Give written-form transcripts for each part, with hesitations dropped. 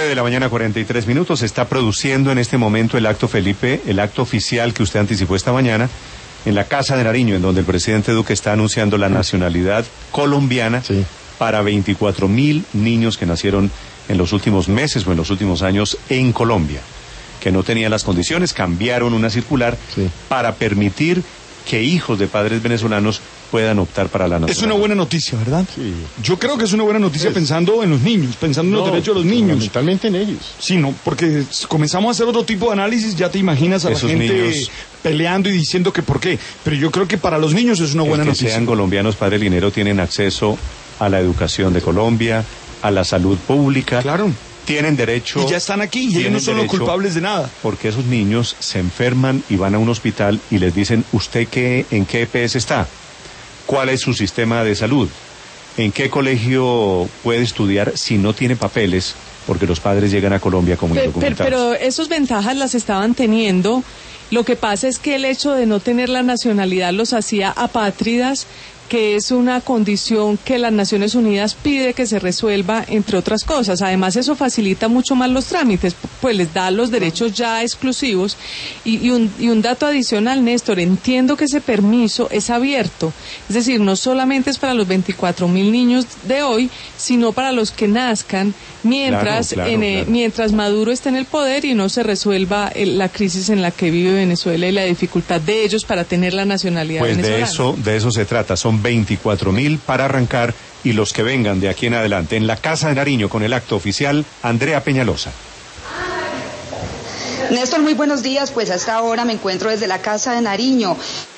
9:43 a.m. Se está produciendo en este momento el acto, Felipe, el acto oficial que usted anticipó esta mañana en la Casa de Nariño, en donde el presidente Duque está anunciando la nacionalidad colombiana para 24.000 niños que nacieron en los últimos meses o en los últimos años en Colombia, que no tenían las condiciones. Cambiaron una circular para permitir que hijos de padres venezolanos puedan optar para la nacionalidad. Es una buena noticia, ¿verdad? Sí. Yo creo que es una buena noticia pensando en los niños, pensando en los derechos de los niños. Fundamentalmente en ellos. Sí, no, porque comenzamos a hacer otro tipo de análisis, ya te imaginas a Esos la gente niños peleando y diciendo que por qué. Pero yo creo que para los niños es una buena que noticia. Sean colombianos, padre Linero, tienen acceso a la educación de Colombia, a la salud pública. Claro. Tienen derecho. Y ya están aquí, y ellos no son los culpables de nada. Porque esos niños se enferman y van a un hospital y les dicen, ¿usted en qué EPS está? ¿Cuál es su sistema de salud? ¿En qué colegio puede estudiar si no tiene papeles? Porque los padres llegan a Colombia como indocumentados. Pero esas ventajas las estaban teniendo. Lo que pasa es que el hecho de no tener la nacionalidad los hacía apátridas, que es una condición que las Naciones Unidas pide que se resuelva, entre otras cosas. Además, eso facilita mucho más los trámites, pues les da los derechos ya exclusivos. Y un dato adicional, Néstor, entiendo que ese permiso es abierto, es decir, no solamente es para los 24.000 niños de hoy, sino para los que nazcan mientras Maduro esté en el poder y no se resuelva la crisis en la que vive Venezuela y la dificultad de ellos para tener la nacionalidad venezolana. Pues de eso se trata. Son 24.000 para arrancar, y los que vengan de aquí en adelante. En la Casa de Nariño, con el acto oficial, Andrea Peñalosa. Néstor, muy buenos días. Pues a esta hora me encuentro desde la Casa de Nariño.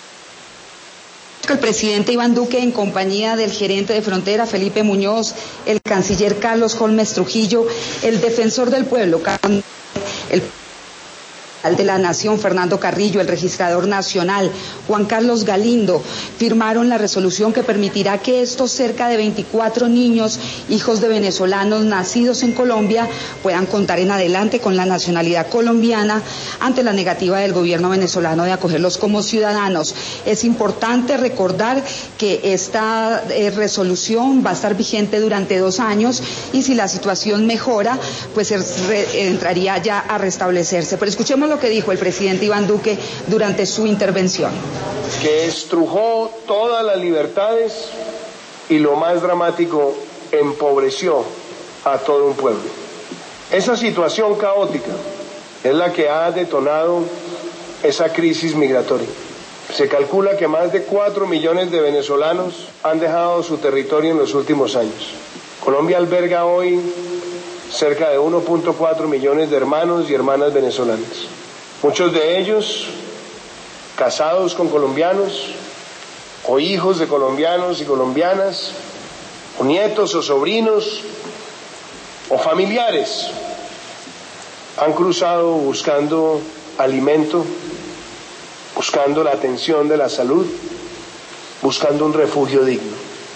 El presidente Iván Duque, en compañía del gerente de frontera Felipe Muñoz, el canciller Carlos Holmes Trujillo, el defensor del pueblo, el de la Nación Fernando Carrillo, el registrador nacional Juan Carlos Galindo, firmaron la resolución que permitirá que estos cerca de 24 niños, hijos de venezolanos nacidos en Colombia, puedan contar en adelante con la nacionalidad colombiana ante la negativa del gobierno venezolano de acogerlos como ciudadanos. Es importante recordar que esta resolución va a estar vigente durante 2 años, y si la situación mejora, pues entraría ya a restablecerse. Pero escuchemos lo que dijo el presidente Iván Duque durante su intervención. Que estrujó todas las libertades y, lo más dramático, empobreció a todo un pueblo. Esa situación caótica es la que ha detonado esa crisis migratoria. Se calcula que más de 4 millones de venezolanos han dejado su territorio en los últimos años. Colombia alberga hoy cerca de 1.4 millones de hermanos y hermanas venezolanas. Muchos de ellos casados con colombianos, o hijos de colombianos y colombianas, o nietos o sobrinos, o familiares, han cruzado buscando alimento, buscando la atención de la salud, buscando un refugio digno.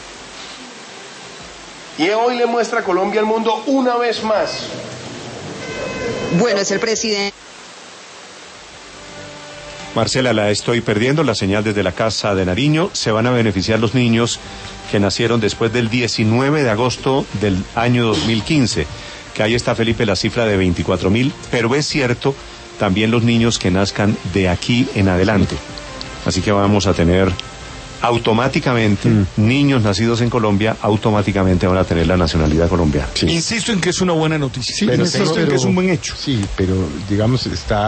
Y hoy le muestra a Colombia al mundo una vez más. Bueno, es el presidente. Marcela, la estoy perdiendo, la señal desde la Casa de Nariño. Se van a beneficiar los niños que nacieron después del 19 de agosto del año 2015, que ahí está, Felipe, la cifra de 24.000, pero es cierto, también los niños que nazcan de aquí en adelante. Así que vamos a tener automáticamente, niños nacidos en Colombia, automáticamente van a tener la nacionalidad colombiana. Sí. Insisto en que es una buena noticia. Sí, Insisto en que es un buen hecho. Sí, pero digamos,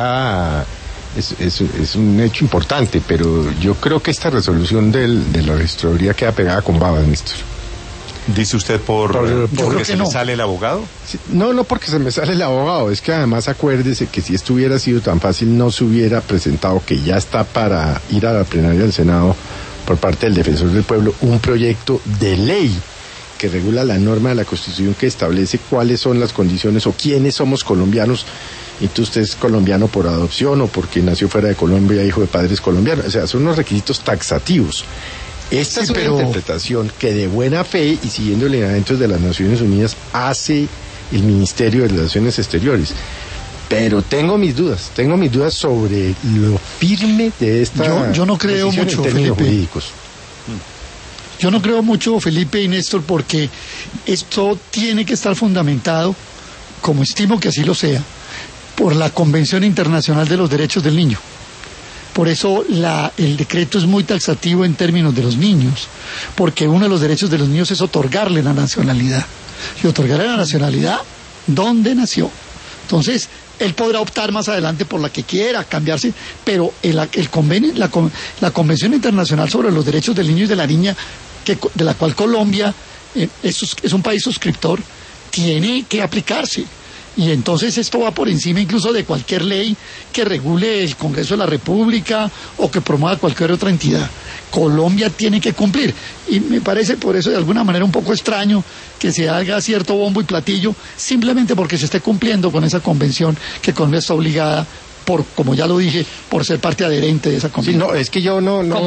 es un hecho importante, pero yo creo que esta resolución de la registraduría queda pegada con babas, Néstor. ¿Dice usted porque se le sale el abogado? Sí, no porque se me sale el abogado, es que además acuérdese que si esto hubiera sido tan fácil no se hubiera presentado, que ya está para ir a la plenaria del Senado por parte del defensor del pueblo, un proyecto de ley que regula la norma de la Constitución que establece cuáles son las condiciones o quiénes somos colombianos. Entonces usted es colombiano por adopción o porque nació fuera de Colombia, hijo de padres colombianos. O sea, son unos requisitos taxativos. Esta es una interpretación que de buena fe y siguiendo lineamientos de las Naciones Unidas hace el Ministerio de Relaciones Exteriores. Pero tengo mis dudas sobre lo firme de esta yo no creo mucho, en términos Felipe. jurídicos. Yo no creo mucho, Felipe y Néstor, porque esto tiene que estar fundamentado como estimo que así lo sea, por la Convención Internacional de los Derechos del Niño. Por eso el decreto es muy taxativo en términos de los niños, porque uno de los derechos de los niños es otorgarle la nacionalidad. Y otorgarle la nacionalidad donde nació. Entonces, él podrá optar más adelante por la que quiera, cambiarse, pero el convenio, la Convención Internacional sobre los Derechos del Niño y de la Niña, de la cual Colombia es un país suscriptor, tiene que aplicarse. Y entonces esto va por encima incluso de cualquier ley que regule el Congreso de la República o que promueva cualquier otra entidad. Colombia tiene que cumplir. Y me parece por eso de alguna manera un poco extraño que se haga cierto bombo y platillo simplemente porque se esté cumpliendo con esa convención que Colombia está obligada como ya lo dije, por ser parte adherente de esa convención. Sí, no, es que yo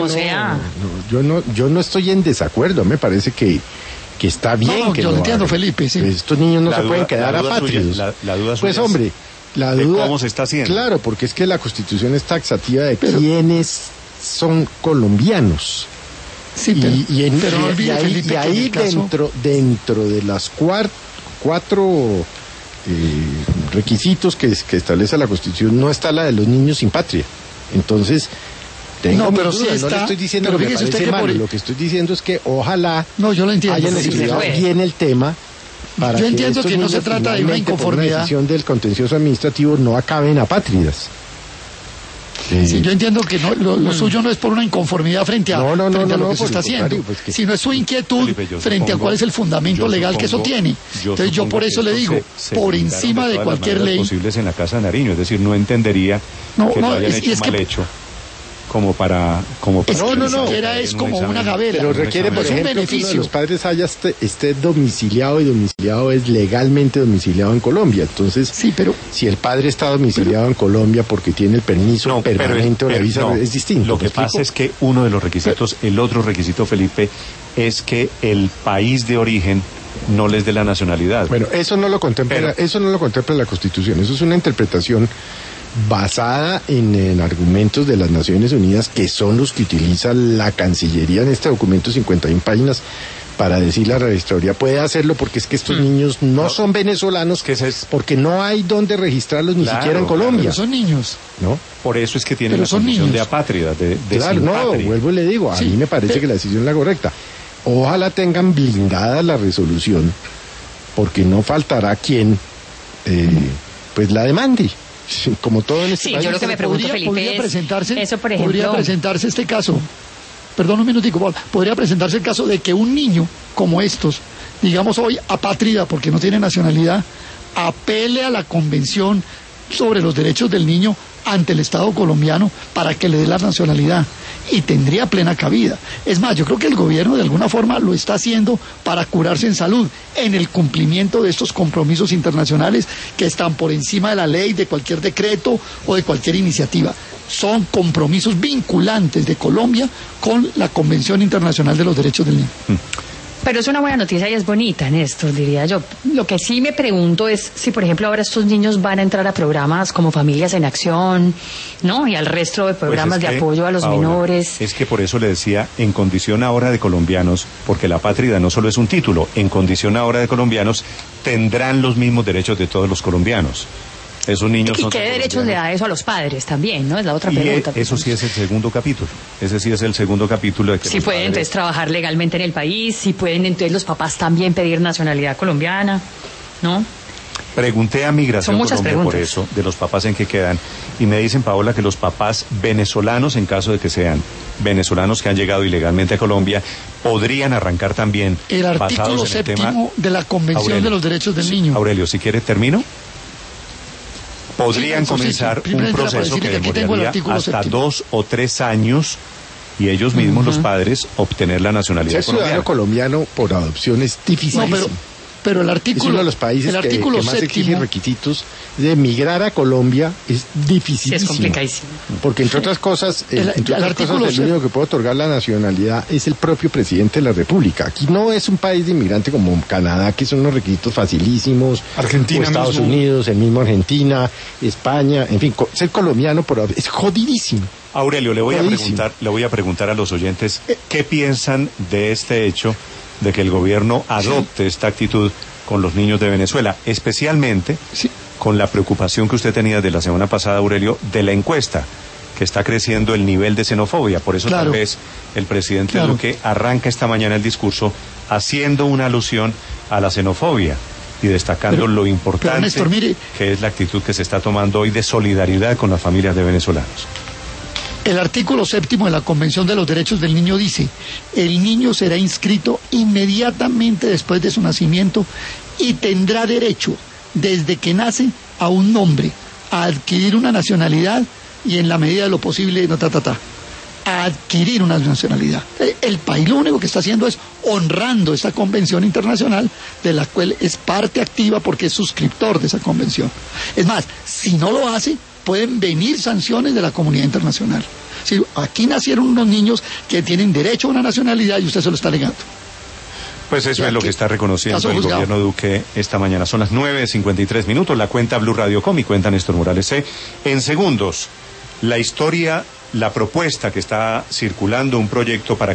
yo no estoy en desacuerdo. Me parece que está bien que yo lo entiendo, hagan. Felipe, sí. Pues estos niños no se pueden quedar apátridos. La duda pues suya hombre, la duda cómo se está haciendo. Claro, porque es que la Constitución es taxativa de quiénes son colombianos. Sí, y ahí dentro de las cuatro requisitos que establece la Constitución no está la de los niños sin patria. Entonces, no le estoy diciendo que me parece malo, lo que estoy diciendo es que ojalá yo lo entiendo, hayan estudiado bien el tema para yo entiendo que no se trata de una inconformidad. Por una decisión del contencioso administrativo no acaben apátridas. Sí, yo entiendo que lo suyo no es por una inconformidad frente a lo que se está haciendo, sino es su inquietud Felipe, frente a cuál es el fundamento legal que eso tiene. Entonces yo por eso le digo, por encima de cualquier ley posibles en la Casa de Nariño, es decir, no entendería que lo hayan hecho mal hecho. Como para ni siquiera es como una gavela, pero requiere, por ejemplo, que uno de los padres esté domiciliado, y domiciliado es legalmente domiciliado en Colombia. Entonces, sí, pero si el padre está domiciliado en Colombia porque tiene el permiso permanente o la visa, es distinto. Lo que pasa es que uno de los requisitos, el otro requisito, Felipe, es que el país de origen no les dé la nacionalidad. Bueno, eso no lo contempla la Constitución. Eso es una interpretación basada en argumentos de las Naciones Unidas, que son los que utiliza la Cancillería en este documento, 51 páginas, para decir la registraduría puede hacerlo porque es que estos niños no son venezolanos, porque no hay donde registrarlos ni siquiera en Colombia. Pero son niños. ¿No? Por eso es que tienen la condición de apátrida, vuelvo y le digo, a mí me parece que la decisión es la correcta. Ojalá tengan blindada la resolución, porque no faltará quien pues la demande. Como todo en este país. Yo lo que me pregunto, Felipe, podría presentarse, eso, por ejemplo, podría presentarse este caso. Perdón un minutico, podría presentarse el caso de que un niño como estos, digamos hoy apátrida porque no tiene nacionalidad, apele a la Convención sobre los Derechos del Niño ante el Estado colombiano para que le dé la nacionalidad, y tendría plena cabida. Es más, yo creo que el gobierno de alguna forma lo está haciendo para curarse en salud, en el cumplimiento de estos compromisos internacionales que están por encima de la ley, de cualquier decreto o de cualquier iniciativa. Son compromisos vinculantes de Colombia con la Convención Internacional de los Derechos del Niño. Pero es una buena noticia y es bonita, Néstor, diría yo. Lo que sí me pregunto es si, por ejemplo, ahora estos niños van a entrar a programas como Familias en Acción, ¿no? Y al resto de programas de apoyo a los menores. Es que por eso le decía, en condición ahora de colombianos, porque la apátrida no solo es un título, en condición ahora de colombianos, tendrán los mismos derechos de todos los colombianos. Esos niños ¿Y qué derechos le da eso a los padres también, no? Es la otra pregunta. Eso sí es el segundo capítulo. Ese sí es el segundo capítulo. De que si pueden entonces trabajar legalmente en el país, si pueden entonces los papás también pedir nacionalidad colombiana, ¿no? Pregunté a Migración Colombia por eso, de los papás en que quedan, y me dicen, Paola, que los papás venezolanos, en caso de que sean venezolanos que han llegado ilegalmente a Colombia, podrían arrancar también. El artículo 7º de la Convención de los Derechos del Niño. Aurelio, si quiere, termino. Podrían comenzar un proceso que demoraría hasta 2 o 3 años, y ellos mismos, los padres, obtener la nacionalidad colombiana. Ser ciudadano colombiano por adopción es difícil. Pero el artículo, es uno de los países que más exige requisitos de emigrar a Colombia, es dificilísimo. Sí, es complicadísimo. Porque entre otras cosas, el único que puede otorgar la nacionalidad es el propio presidente de la República. Aquí no es un país de inmigrante como Canadá, que son unos requisitos facilísimos. Argentina, o Estados Unidos, el mismo Argentina, España, en fin, ser colombiano es jodidísimo. Aurelio, le voy a preguntar a los oyentes qué piensan de este hecho de que el gobierno adopte esta actitud con los niños de Venezuela, especialmente con la preocupación que usted tenía de la semana pasada, Aurelio, de la encuesta, que está creciendo el nivel de xenofobia. Por eso tal vez el presidente Duque arranca esta mañana el discurso haciendo una alusión a la xenofobia y destacando lo importante Néstor, mire, que es la actitud que se está tomando hoy de solidaridad con las familias de venezolanos. El artículo 7 de la Convención de los Derechos del Niño dice: el niño será inscrito inmediatamente después de su nacimiento y tendrá derecho, desde que nace, a un nombre, a adquirir una nacionalidad y, en la medida de lo posible, a adquirir una nacionalidad. El país lo único que está haciendo es honrando esta convención internacional, de la cual es parte activa porque es suscriptor de esa convención. Es más, si no lo hace, pueden venir sanciones de la comunidad internacional. Si aquí nacieron unos niños que tienen derecho a una nacionalidad y usted se lo está negando. Pues eso es lo que está reconociendo el gobierno Duque esta mañana. Son las 9:53. La cuenta Blue Radio Com y cuenta Néstor Morales C. En segundos, la historia, la propuesta que está circulando, un proyecto para